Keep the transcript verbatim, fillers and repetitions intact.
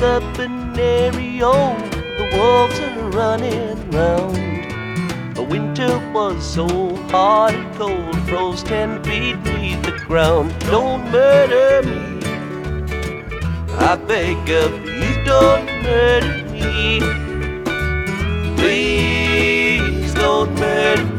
up an area, the wolves are running round. The winter was so hard and cold, froze ten feet beneath the ground. Don't murder me, I beg of you, don't murder me. Please don't murder me.